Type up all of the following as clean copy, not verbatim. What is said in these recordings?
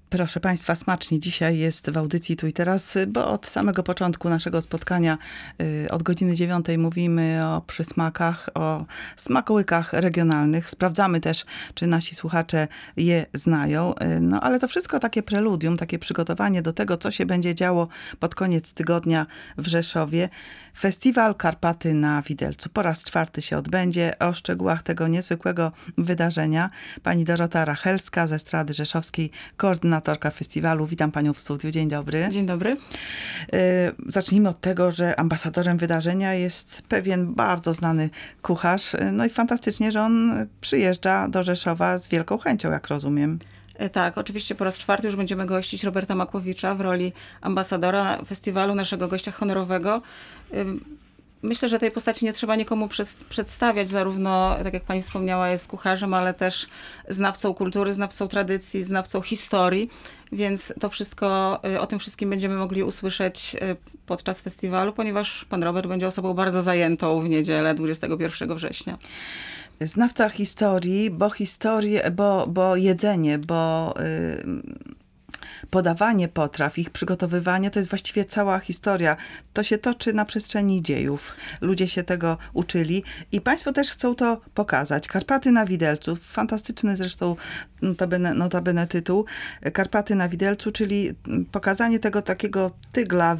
Proszę Państwa, smacznie dzisiaj jest w audycji Tu i Teraz, bo od samego początku naszego spotkania, od godziny 9 mówimy o przysmakach, o smakołykach regionalnych. Sprawdzamy też, czy nasi słuchacze je znają. No ale to wszystko takie preludium, takie przygotowanie do tego, co się będzie działo pod koniec tygodnia w Rzeszowie. Festiwal Karpaty na Widelcu. Po raz 4 się odbędzie. O szczegółach tego niezwykłego wydarzenia pani Dorota Rachelska z Estrady Rzeszowskiej, koordynatorka festiwalu. Witam panią w studiu. Dzień dobry. Dzień dobry. Zacznijmy od tego, że ambasadorem wydarzenia jest pewien bardzo znany kucharz. No i fantastycznie, że on przyjeżdża do Rzeszowa z wielką chęcią, jak rozumiem. Tak, oczywiście po raz 4 już będziemy gościć Roberta Makłowicza w roli ambasadora festiwalu, naszego gościa honorowego. Myślę, że tej postaci nie trzeba nikomu przedstawiać. Zarówno, tak jak pani wspomniała, jest kucharzem, ale też znawcą kultury, znawcą tradycji, znawcą historii. Więc to wszystko, o tym wszystkim będziemy mogli usłyszeć podczas festiwalu, ponieważ pan Robert będzie osobą bardzo zajętą w niedzielę 21 września. Znawca historii, bo jedzenie, bo podawanie potraw, ich przygotowywanie, to jest właściwie cała historia. To się toczy na przestrzeni dziejów. Ludzie się tego uczyli i państwo też chcą to pokazać. Karpaty na Widelcu, fantastyczny zresztą notabene tytuł. Karpaty na Widelcu, czyli pokazanie tego takiego tygla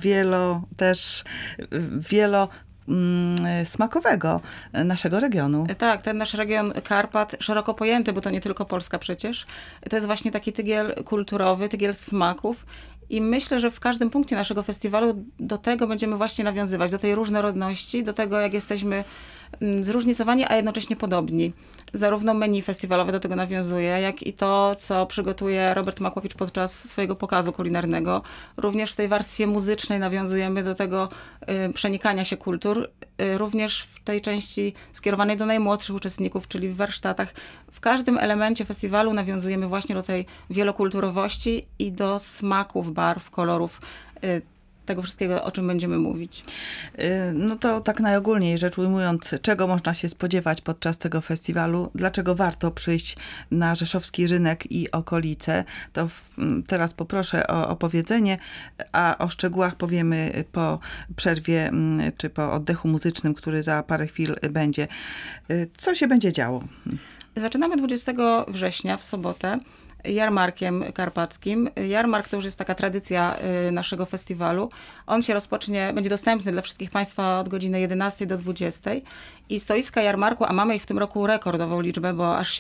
smakowego naszego regionu. Tak, ten nasz region Karpat, szeroko pojęty, bo to nie tylko Polska przecież, to jest właśnie taki tygiel kulturowy, tygiel smaków. I myślę, że w każdym punkcie naszego festiwalu do tego będziemy właśnie nawiązywać, do tej różnorodności, do tego, jak jesteśmy zróżnicowani, a jednocześnie podobni. Zarówno menu festiwalowe do tego nawiązuje, jak i to, co przygotuje Robert Makłowicz podczas swojego pokazu kulinarnego. Również w tej warstwie muzycznej nawiązujemy do tego przenikania się kultur. Również w tej części skierowanej do najmłodszych uczestników, czyli w warsztatach. W każdym elemencie festiwalu nawiązujemy właśnie do tej wielokulturowości i do smaków, barw, kolorów, tego wszystkiego, o czym będziemy mówić. No to tak najogólniej rzecz ujmując, czego można się spodziewać podczas tego festiwalu, dlaczego warto przyjść na rzeszowski rynek i okolice, to teraz poproszę o opowiedzenie, a o szczegółach powiemy po przerwie, czy po oddechu muzycznym, który za parę chwil będzie. Co się będzie działo? Zaczynamy 20 września w sobotę jarmarkiem karpackim. Jarmark to już jest taka tradycja naszego festiwalu. On się rozpocznie, będzie dostępny dla wszystkich państwa od godziny 11 do 20. I stoiska jarmarku, a mamy ich w tym roku rekordową liczbę, bo aż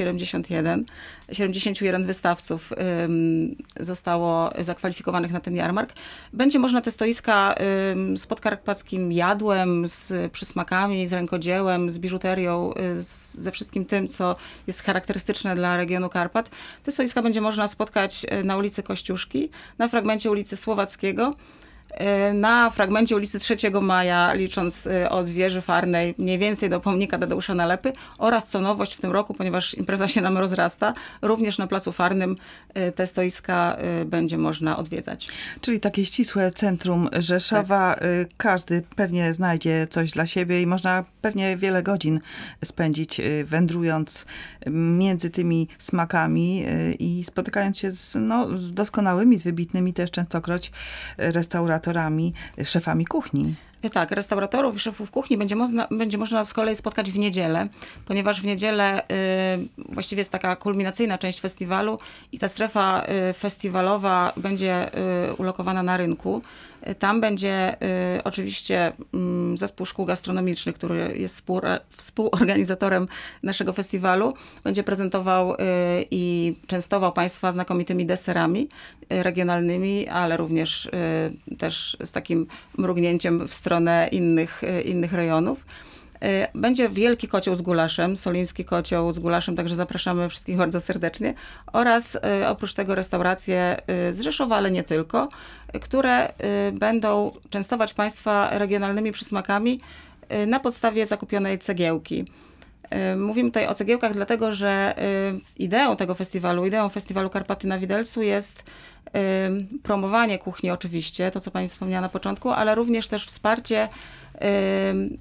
71 wystawców zostało zakwalifikowanych na ten jarmark. Będzie można te stoiska z podkarpackim jadłem, z przysmakami, z rękodziełem, z biżuterią, ze wszystkim tym, co jest charakterystyczne dla regionu Karpat. Te stoiska będzie można spotkać na ulicy Kościuszki, na fragmencie ulicy Słowackiego, na fragmencie ulicy 3 Maja, licząc od wieży Farnej, mniej więcej do pomnika Tadeusza Nalepy, oraz co nowość w tym roku, ponieważ impreza się nam rozrasta, również na Placu Farnym te stoiska będzie można odwiedzać. Czyli takie ścisłe centrum Rzeszowa. Tak. Każdy pewnie znajdzie coś dla siebie i można pewnie wiele godzin spędzić wędrując między tymi smakami i spotykając się z doskonałymi, z wybitnymi też częstokroć restauratorami, szefami kuchni. Tak, restauratorów i szefów kuchni będzie można z kolei spotkać w niedzielę, ponieważ w niedzielę właściwie jest taka kulminacyjna część festiwalu i ta strefa festiwalowa będzie ulokowana na rynku. Tam będzie oczywiście zespół szkół gastronomicznych, który jest współorganizatorem naszego festiwalu. Będzie prezentował i częstował państwa znakomitymi deserami regionalnymi, ale również też z takim mrugnięciem w stronę innych rejonów. Będzie wielki kocioł z gulaszem, soliński kocioł z gulaszem, także zapraszamy wszystkich bardzo serdecznie. Oraz oprócz tego restauracje z Rzeszowa, ale nie tylko, które będą częstować państwa regionalnymi przysmakami na podstawie zakupionej cegiełki. Mówimy tutaj o cegiełkach dlatego, że ideą festiwalu Karpaty na Widelcu jest promowanie kuchni oczywiście, to co pani wspomniała na początku, ale również też wsparcie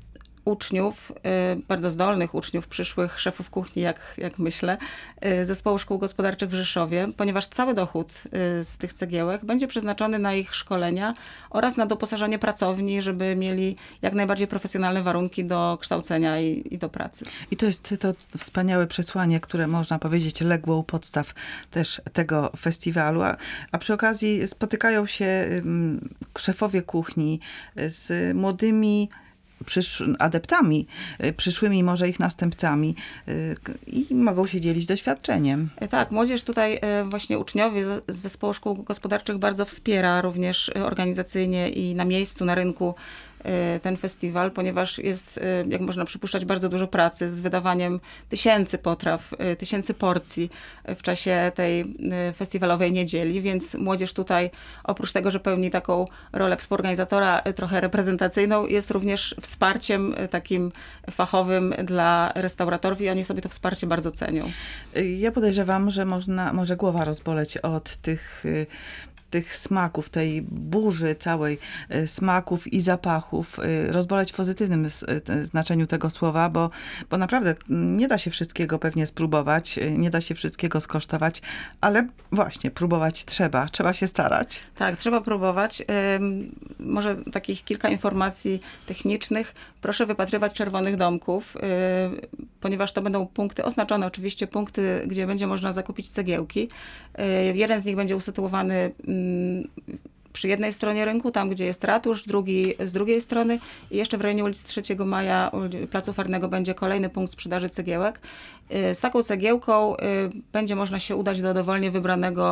uczniów, bardzo zdolnych uczniów, przyszłych szefów kuchni, jak myślę, Zespołu Szkół Gospodarczych w Rzeszowie, ponieważ cały dochód z tych cegiełek będzie przeznaczony na ich szkolenia oraz na doposażenie pracowni, żeby mieli jak najbardziej profesjonalne warunki do kształcenia i do pracy. I to jest to wspaniałe przesłanie, które można powiedzieć legło u podstaw też tego festiwalu. A przy okazji spotykają się szefowie kuchni z młodymi adeptami, przyszłymi może ich następcami i mogą się dzielić doświadczeniem. Tak, młodzież tutaj właśnie uczniowie z Zespołu Szkół Gospodarczych bardzo wspiera również organizacyjnie i na miejscu, na rynku ten festiwal, ponieważ jest, jak można przypuszczać, bardzo dużo pracy z wydawaniem tysięcy potraw, tysięcy porcji w czasie tej festiwalowej niedzieli, więc młodzież tutaj oprócz tego, że pełni taką rolę współorganizatora trochę reprezentacyjną, jest również wsparciem takim fachowym dla restauratorów i oni sobie to wsparcie bardzo cenią. Ja podejrzewam, że może głowa rozboleć od tych smaków, tej burzy całej smaków i zapachów, rozboleć w pozytywnym znaczeniu tego słowa, bo naprawdę nie da się wszystkiego pewnie spróbować, nie da się wszystkiego skosztować, ale właśnie próbować trzeba się starać. Tak, trzeba próbować. Może takich kilka informacji technicznych. Proszę wypatrywać czerwonych domków, ponieważ to będą punkty, oznaczone oczywiście punkty, gdzie będzie można zakupić cegiełki. Jeden z nich będzie usytuowany przy jednej stronie rynku, tam gdzie jest ratusz, drugi z drugiej strony i jeszcze w rejonie ulicy 3 Maja, Placu Farnego będzie kolejny punkt sprzedaży cegiełek. Z taką cegiełką będzie można się udać do dowolnie wybranego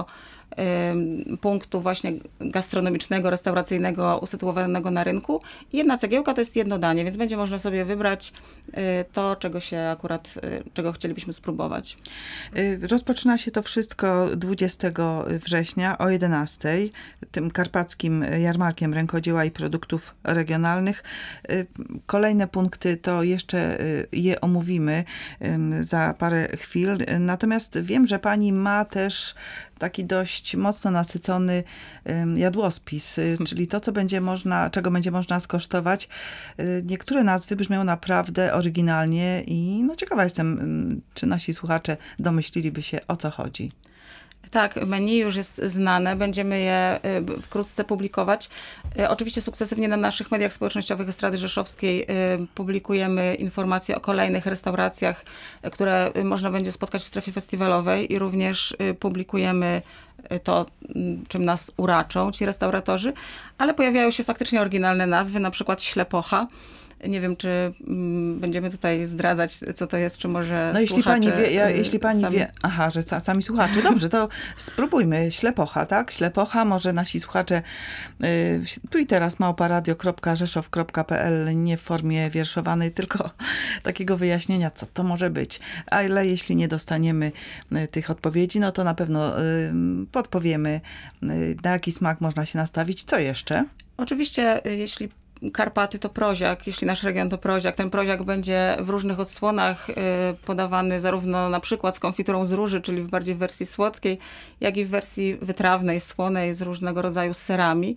punktu właśnie gastronomicznego, restauracyjnego, usytuowanego na rynku. I jedna cegiełka to jest jedno danie, więc będzie można sobie wybrać to, czego chcielibyśmy spróbować. Rozpoczyna się to wszystko 20 września o 11 tym karpackim jarmarkiem rękodzieła i produktów regionalnych. Kolejne punkty to jeszcze je omówimy za parę chwil. Natomiast wiem, że pani ma też taki dość mocno nasycony jadłospis, czyli to, czego będzie można skosztować. Niektóre nazwy brzmią naprawdę oryginalnie i ciekawa jestem, czy nasi słuchacze domyśliliby się, o co chodzi. Tak, menu już jest znane, będziemy je wkrótce publikować. Oczywiście sukcesywnie na naszych mediach społecznościowych Estrady Rzeszowskiej publikujemy informacje o kolejnych restauracjach, które można będzie spotkać w strefie festiwalowej i również publikujemy to, czym nas uraczą ci restauratorzy, ale pojawiają się faktycznie oryginalne nazwy, na przykład Ślepocha. Nie wiem, czy będziemy tutaj zdradzać, co to jest, czy może słuchacze... Jeśli pani wie, że sami słuchacze. Dobrze, to spróbujmy. Ślepocha, tak? Ślepocha, może nasi słuchacze tu i teraz małparadio.rzeszow.pl, nie w formie wierszowanej, tylko takiego wyjaśnienia, co to może być. Ale jeśli nie dostaniemy tych odpowiedzi, to na pewno podpowiemy, na jaki smak można się nastawić. Co jeszcze? Oczywiście, jeśli Karpaty to proziak, jeśli nasz region to proziak. Ten proziak będzie w różnych odsłonach podawany zarówno na przykład z konfiturą z róży, czyli bardziej w wersji słodkiej, jak i w wersji wytrawnej, słonej, z różnego rodzaju serami.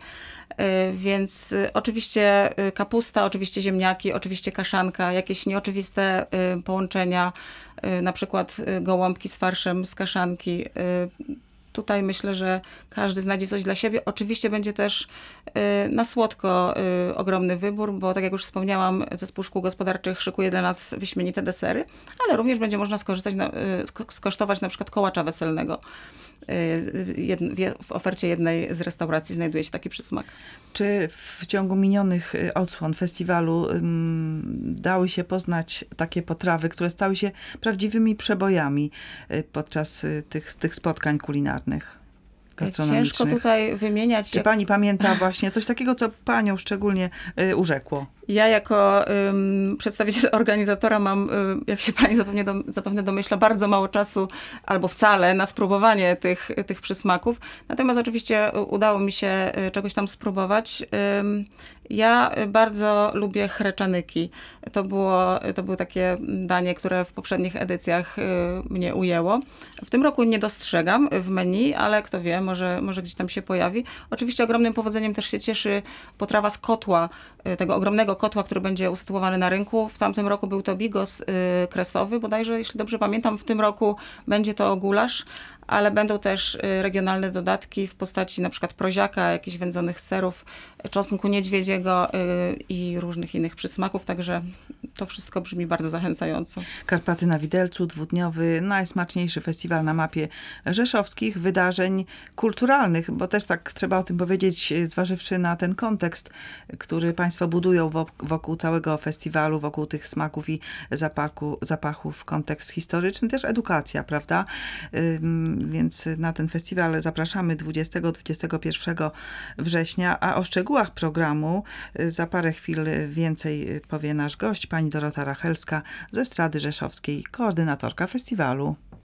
Więc oczywiście kapusta, oczywiście ziemniaki, oczywiście kaszanka, jakieś nieoczywiste połączenia, na przykład gołąbki z farszem z kaszanki. Tutaj myślę, że każdy znajdzie coś dla siebie. Oczywiście będzie też na słodko ogromny wybór, bo tak jak już wspomniałam, Zespół Szkół Gospodarczych szykuje dla nas wyśmienite desery, ale również będzie można skosztować na przykład kołacza weselnego. W ofercie jednej z restauracji znajduje się taki przysmak. Czy w ciągu minionych odsłon festiwalu dały się poznać takie potrawy, które stały się prawdziwymi przebojami podczas tych spotkań kulinarnych, gastronomicznych? Ciężko tutaj wymieniać. Czy pani pamięta właśnie coś takiego, co panią szczególnie urzekło? Ja jako przedstawiciel organizatora mam, jak się pani zapewne domyśla, bardzo mało czasu albo wcale na spróbowanie tych przysmaków. Natomiast oczywiście udało mi się czegoś tam spróbować. Ja bardzo lubię chrzeczanyki. To było takie danie, które w poprzednich edycjach mnie ujęło. W tym roku nie dostrzegam w menu, ale kto wie, może gdzieś tam się pojawi. Oczywiście ogromnym powodzeniem też się cieszy potrawa z kotła, tego ogromnego kotła, który będzie usytuowany na rynku. W tamtym roku był to bigos kresowy, bodajże, jeśli dobrze pamiętam. W tym roku będzie to gulasz, ale będą też regionalne dodatki w postaci na przykład proziaka, jakichś wędzonych serów, czosnku niedźwiedziego i różnych innych przysmaków, także to wszystko brzmi bardzo zachęcająco. Karpaty na Widelcu, dwudniowy, najsmaczniejszy festiwal na mapie rzeszowskich wydarzeń kulturalnych, bo też tak trzeba o tym powiedzieć, zważywszy na ten kontekst, który państwo budują wokół całego festiwalu, wokół tych smaków i zapachów, kontekst historyczny, też edukacja, prawda? Więc na ten festiwal zapraszamy 20-21 września, a o szczegółach programu za parę chwil więcej powie nasz gość, pani Dorota Rachelska z Estrady Rzeszowskiej, koordynatorka festiwalu.